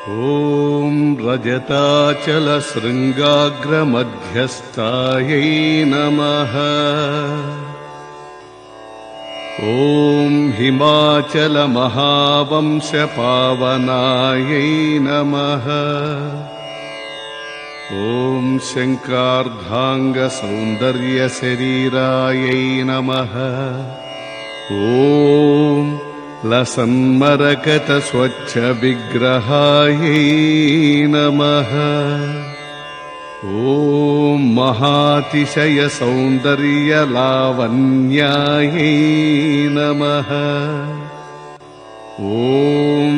ॐ रजताचलशृङ्गाग्रमध्यस्थायै नमः। ॐ हिमाचलमहावंशपावनायै नमः। ॐ शङ्कार्धाङ्गसौन्दर्यशरीरायै नमः। ॐ लसन्मरकतस्वच्छविग्रहायै नमः। ॐ महातिशयसौन्दर्यलावण्यायै नमः। ॐ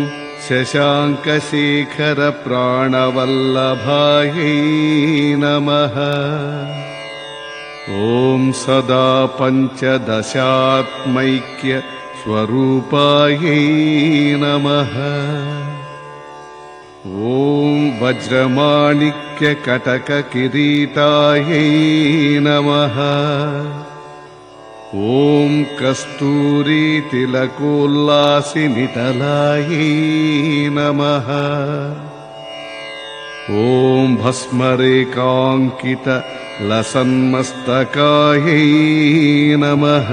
शशाङ्कशेखरप्राणवल्लभायै नमः। ॐ सदा पञ्चदशात्मैक्य स्वरूपायै नमः। ॐ वज्रमाणिक्यकटककिरीटायै नमः। ॐ कस्तूरीतिलकोल्लासिनितलायै नमः। ॐ भस्मरेखाङ्कितलसन्मस्तकायै नमः।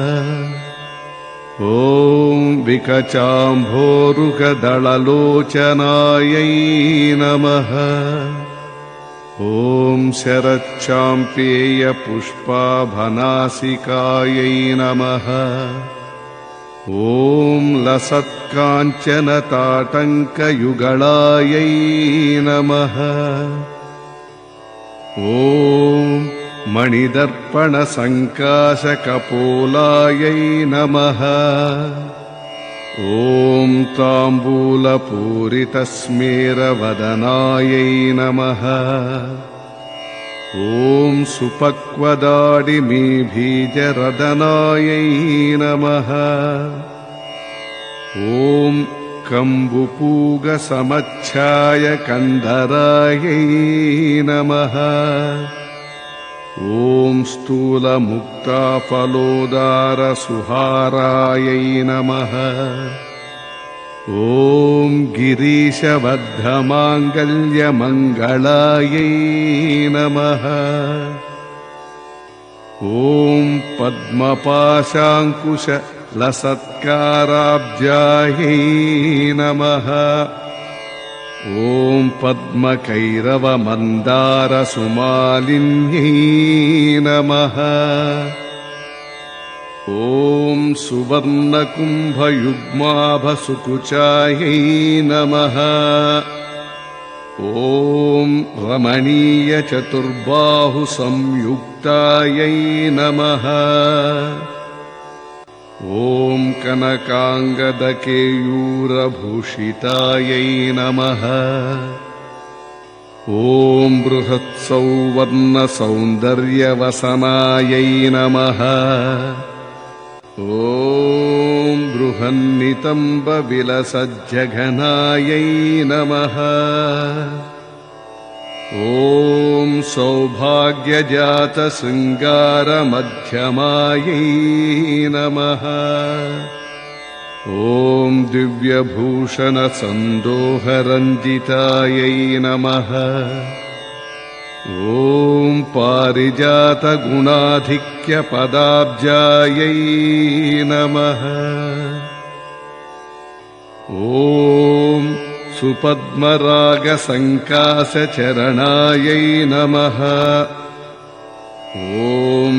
ॐ विकचाम्भोरुगदललोचनायै नमः। ॐ शरच्चाम्पेयपुष्पाभनासिकायै नमः। ॐ लसत्काञ्चनताटङ्कयुगलायै नमः। ॐ मणिदर्पणसङ्काशकपोलायै नमः। ॐ ताम्बूलपूरितस्मेरवदनायै नमः। ॐ सुपक्वदाडिमीबीजरदनायै नमः। ॐ कम्बुपूगसमच्छायकन्धरायै नमः। ॐ स्थूलमुक्ताफलोदारसुहारायै नमः। ॐ गिरीशबद्धमाङ्गल्यमङ्गलायै नमः। ॐ पद्मपाशाङ्कुशलसत्काराब्जायै नमः। ॐ पद्मकैरवमन्दारसुमालिन्यै नमः। ॐ सुवर्णकुम्भयुग्माभसुकुचायै नमः। ॐ रमणीयचतुर्बाहुसंयुक्तायै नमः। ॐ कनकाङ्गदकेयूरभूषितायै नमः। ॐ बृहत्सौवर्णसौन्दर्यवसनायै नमः। ॐ बृहन्नितम्बविलसज्जघनायै नमः। ॐ सौभाग्यजातशृङ्गारमध्यमायै नमः। ॐ दिव्यभूषणसन्दोहरञ्जितायै नमः। ॐ पारिजातगुणाधिक्यपदाब्जायै नमः। ॐ सुपद्मरागसङ्काशचरणायै नमः। ॐ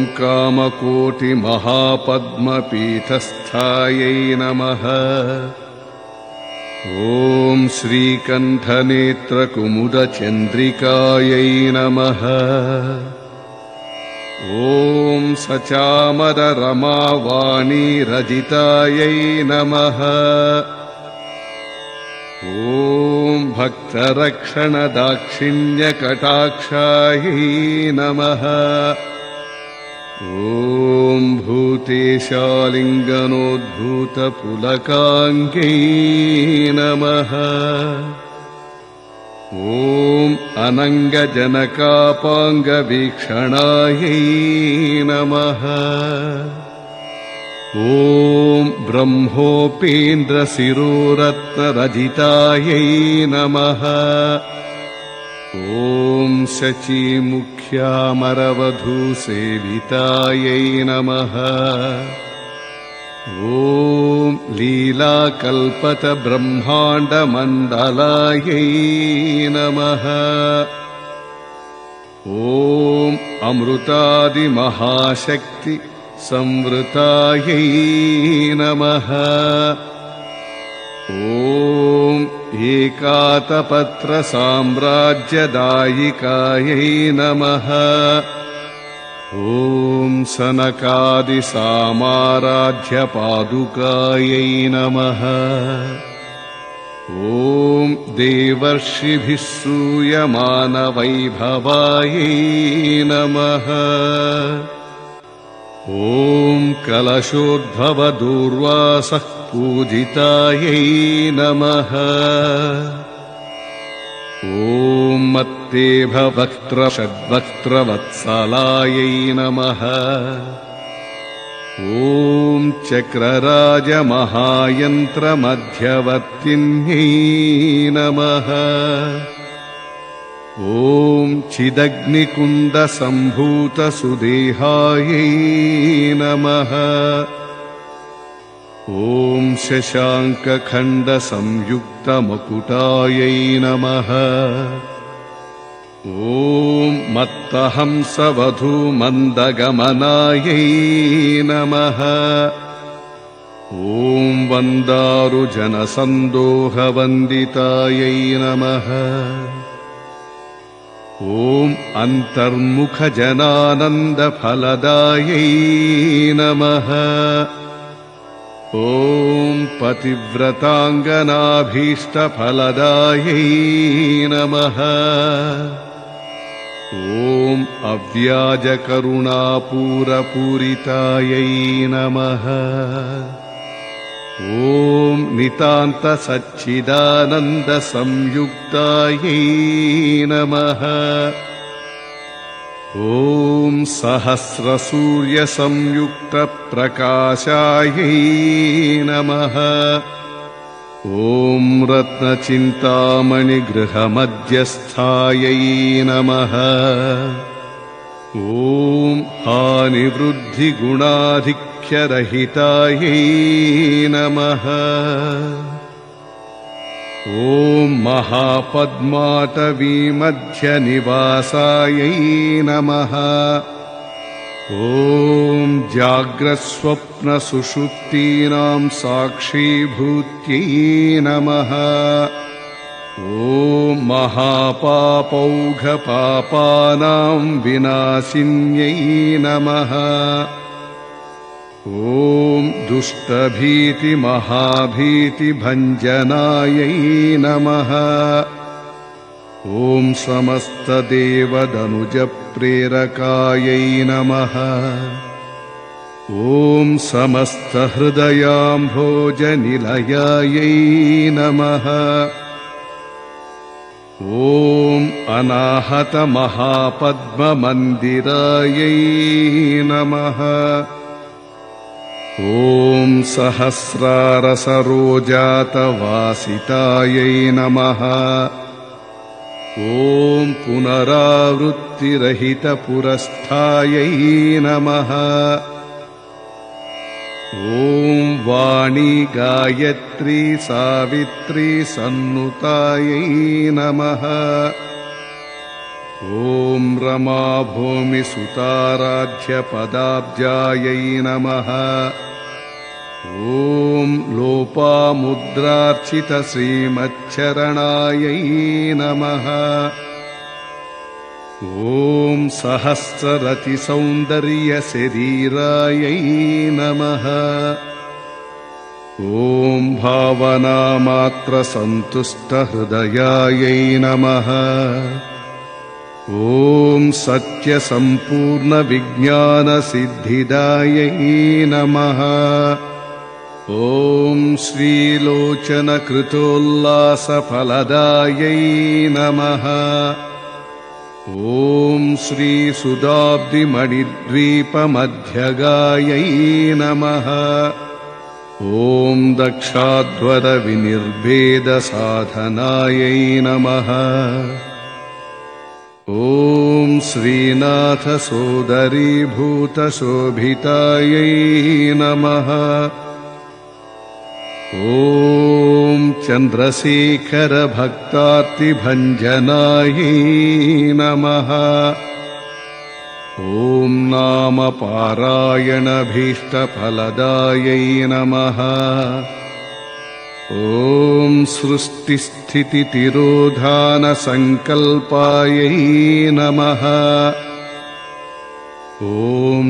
कामकोटिमहापद्मपीठस्थायै नमः। ॐ श्रीकण्ठनेत्रकुमुदचन्द्रिकायै नमः। ॐ सचामररमावाणीरजितायै नमः। ॐ भक्तरक्षणदाक्षिण्यकटाक्षायै नमः। ॐ भूतेशालिङ्गनोद्भूतपुलकाङ्गै नमः। ॐ अनङ्गजनकापाङ्गवीक्षणायै नमः। ॐ ब्रह्मोपेन्द्रशिरोरत्नरजितायै नमः। ॐ शचीमुख्यामरवधूसेवितायै नमः। ॐ लीलाकल्पतब्रह्माण्डमण्डलायै नमः। ॐ अमृतादिमहाशक्ति संवृतायै नमः। ॐ एकातपत्रसाम्राज्यदायिकायै नमः। ॐ सनकादिसामाराध्यपादुकायै नमः। ॐ देवर्षिभिः सूयमानवैभवायै नमः। ॐ कलशोद्भवदूर्वासः पूजितायै नमः। ॐ मत्तेभवक्त्रषड्वक्त्रवत्सलायै नमः। ॐ चक्रराजमहायन्त्रमध्यवर्तिन्यै नमः। ॐ चिदग्निकुण्डसम्भूतसुदेहायै नमः। ॐ शशाङ्कखण्डसंयुक्तमकुटायै नमः। ॐ मत्तहंसवधूमन्दगमनायै नमः। ॐ वन्दारुजनसन्दोहवन्दितायै नमः। ॐ अन्तर्मुखजनानन्दफलदायै नमः। ॐ पतिव्रताङ्गनाभीष्टफलदायै नमः। ॐ अव्याजकरुणापूरपूरितायै नमः। ॐ नितान्तसच्चिदानन्दसंयुक्तायै नमः। ॐ सहस्रसूर्यसंयुक्तप्रकाशायै नमः। ॐ रत्नचिन्तामणिगृहमध्यस्थायै नमः। ॐ हानिवृद्धिगुणाधिक्यरहितायै नमः। ॐ महापद्माटवीमध्यनिवासायै नमः। ॐ जाग्रत्स्वप्नसुषुप्तीनां साक्षीभूत्यै नमः। ॐ महापापौघपापानां विनाशिन्यै नमः। ॐ दुष्टभीतिमहाभीतिभञ्जनायै नमः। ॐ समस्तदेवदनुजप्रेरकायै नमः। ॐ समस्तहृदयाम्भोजनिलयायै नमः। ॐ अनाहतमहापद्ममन्दिरायै नमः। ॐ सहस्रारसरोजातवासितायै नमः। ॐ पुनरावृत्तिरहितपुरस्थायै नमः। ॐ वाणी गायत्री सावित्री सन्नुतायै नमः। ॐ रमा भूमिसुताराध्यपदाब्जायै नमः। ॐ लोपामुद्रार्चितश्रीमच्छरणायै नमः। ॐ सहस्ररतिसौन्दर्यशरीरायै नमः। ॐ भावनामात्रसन्तुष्टहृदयायै नमः। ॐ सत्यसम्पूर्णविज्ञानसिद्धिदायै नमः। ॐ श्रीलोचनकृतोल्लासफलदायै नमः। ॐ श्रीसुदाब्धिमणिद्वीपमध्यगायै नमः। ॐ दक्षाध्वरविनिर्भेदसाधनायै नमः। ॐ श्रीनाथसोदरीभूतशोभितायै नमः। ॐ चन्द्रशेखरभक्तार्तिभञ्जनायै नमः। ॐ नामपारायणभीष्टफलदायै नमः। ॐ सृष्टिस्थितितिरोधानसङ्कल्पायै नमः। ॐ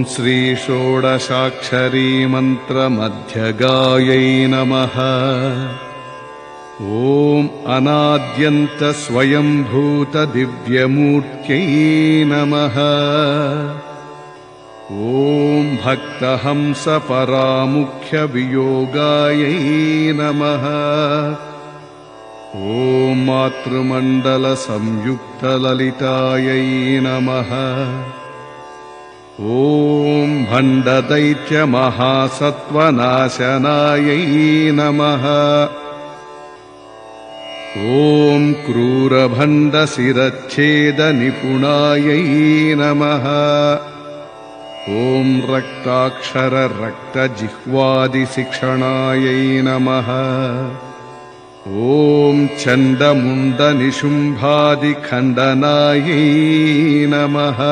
श्रीषोडशाक्षरीमन्त्रमध्यगायै नमः। ॐ अनाद्यन्तस्वयम्भूतदिव्यमूर्त्यै नमः। ॐ भक्तहंसपरामुख्यवियोगायै नमः। ॐ मातृमण्डलसंयुक्तललितायै नमः। ॐ भण्डदैत्यमहासत्त्वनाशनायै नमः। ॐ क्रूरभण्डशिरच्छेदनिपुणायै नमः। ॐ रक्ताक्षररक्तजिह्वादिशिक्षणायै नमः। ॐ चण्डमुण्डनिशुम्भादिखण्डनायै नमः।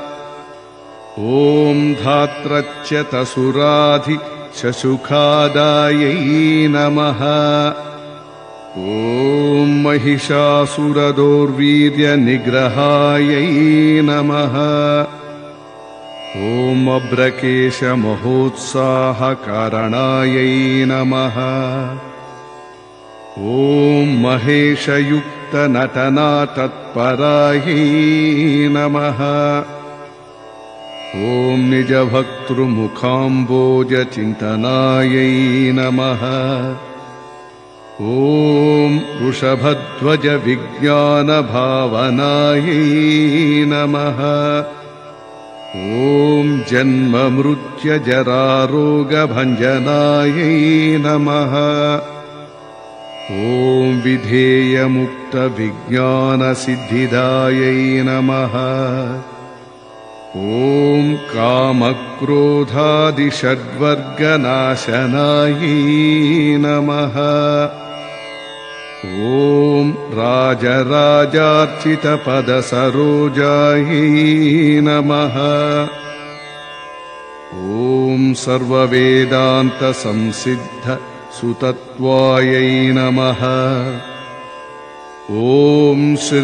ॐ धात्रच्यतसुराधिशशुखादायै नमः। ॐ महिषासुरदौर्वीर्यनिग्रहायै नमः। ॐ अब्रकेशमहोत्साहकारणायै नमः। ॐ महेशयुक्तनटनातत्परायै नमः। ॐ निजभक्तृमुखाम्बोजचिन्तनायै नमः। ॐ वृषभध्वजविज्ञानभावनायै नमः। ॐ जन्ममृत्युजरारोगभञ्जनायै नमः। ॐ विधेयमुक्तविज्ञानसिद्धिदायै नमः। ॐ कामक्रोधादिषड्वर्गनाशनायै नमः। ॐ राजराजार्चितपदसरोजायै नमः। ॐ सर्ववेदान्तसंसिद्धसुतत्वायै नमः। ॐ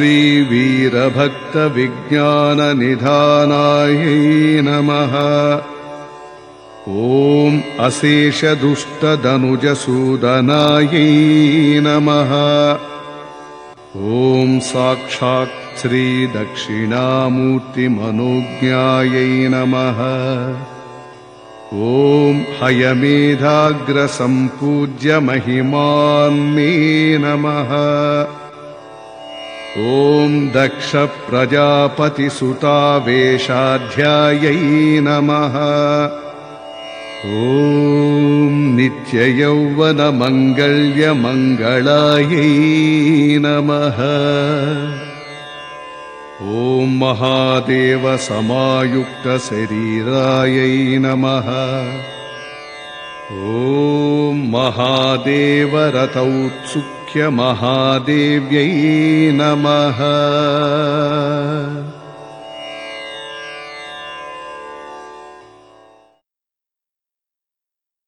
श्रीवीरभक्तविज्ञाननिधानायै नमः। ॐ अशेषदुष्टदनुजसूदनायै नमः। ॐ साक्षात् श्रीदक्षिणामूर्तिमनोज्ञायै नमः। ॐ हयमेधाग्रसम्पूज्यमहिमान्मे नमः। ॐ दक्षप्रजापतिसुतावेशाध्यायै नमः। ॐ नित्ययौवनमङ्गल्यमङ्गलायै नमः। ॐ महादेवसमायुक्तशरीरायै नमः। ॐ महादेवरतौत्सुख्यमहादेव्यै नमः।